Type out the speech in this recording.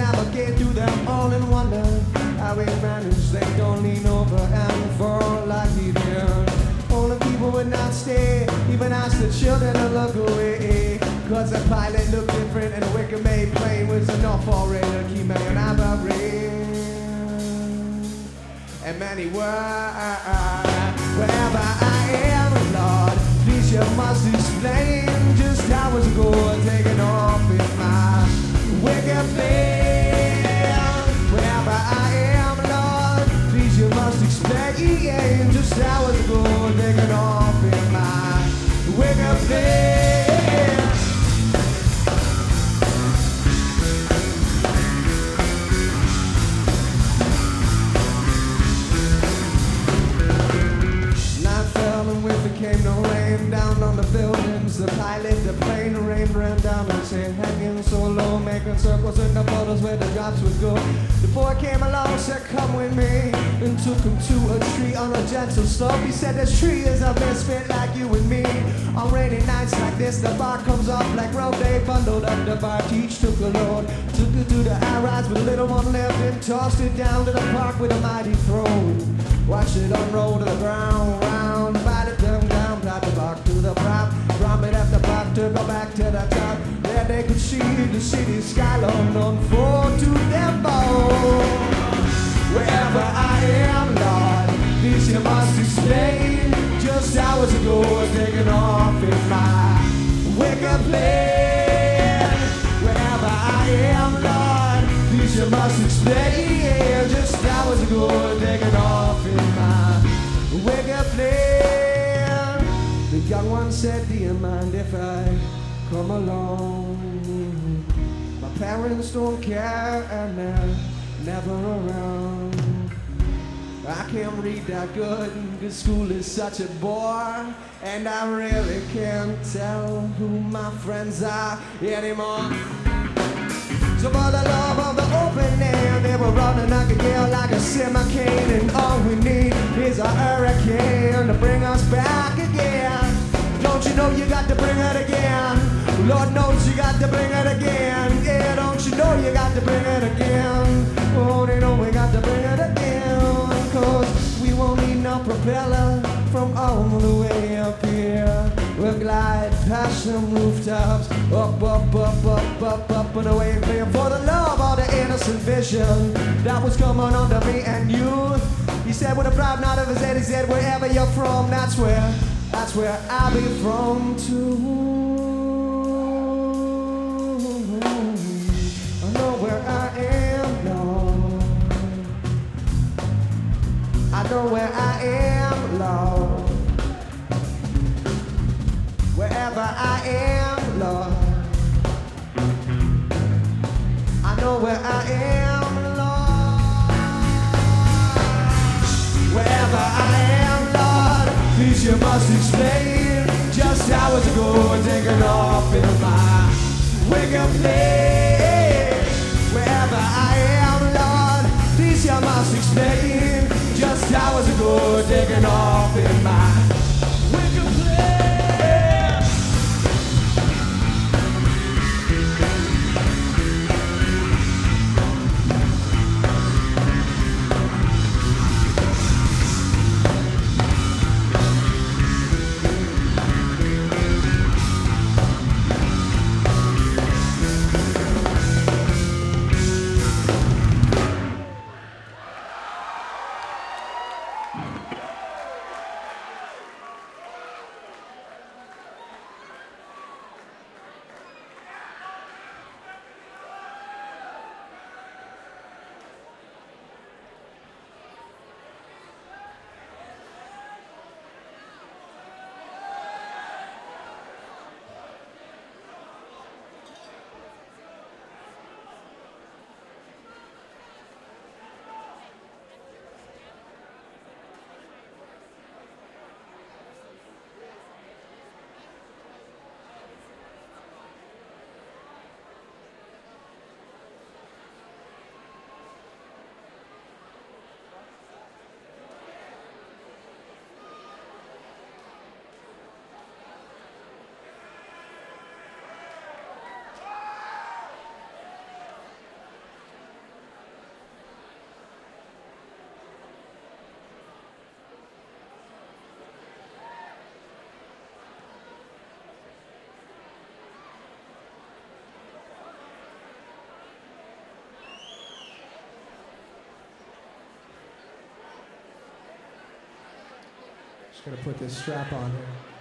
navigate through them all in wonder. How we manage, they don't lean over and fall like we did. All the people would not stay, even ask the children to look away. Cause the pilot looked different and the wicked made plain was enough already to keep me on our brain. And many words, wherever I am, Lord, please you must explain just how it's going, taking off in my wicked plan. Wherever I am, Lord, please you must explain just how it's going, taking off in my wicked plan. Came no rain down on the buildings. The pilot, the plane, the rain ran down his head, hanging so low, making circles in the puddles where the drops would go. The boy came along, said, come with me, and took him to a tree on a gentle slope. He said, this tree is a misfit like you and me. On rainy nights like this, the bark comes off like rope. They bundled up the bark, each took a load, took it to the high rise with a little one left, and tossed it down to the park with a mighty throw. Watched it unroll to the ground, round, divided them down, plot the bark to the prop, drop it up the park to go back to the top. There they could see the city skyline unfold to them bones. Wherever I am, Lord, please you must explain just how it's going, taking off in my wicked plan. Wherever I am, Lord, please you must explain just how it's going, taking off in my wicked plan. The young one said, do you mind if I come along? My parents don't care and they're never around. I can't read that good, cause school is such a bore, and I really can't tell who my friends are anymore. So for the love of the open air, they were running like a gale, like a semi-cane, and all we need is a hurricane to bring us back again. Don't you know you got to bring it again? Lord knows you got to bring it again. Yeah, don't you know you got to bring it again? Oh, they know we got to bring it again. Cause we won't need no propeller from all the way up here. We'll glide past some rooftops, up, up, up, up, up, up, and away clear for the love of the innocent vision that was coming under me and you. He said with a proud nod of his head, he said, wherever you're from, that's where I'll be from too. I know where I am, Lord. I know where I am, Lord. Wherever I am, Lord, I know where I am, Lord. Wherever I am, Lord, please you must explain just how it's going, taking off in my wicked place. Wherever I am, Lord, please you must explain just how it's going, taking off in my wicked place. Just gonna put this strap on here.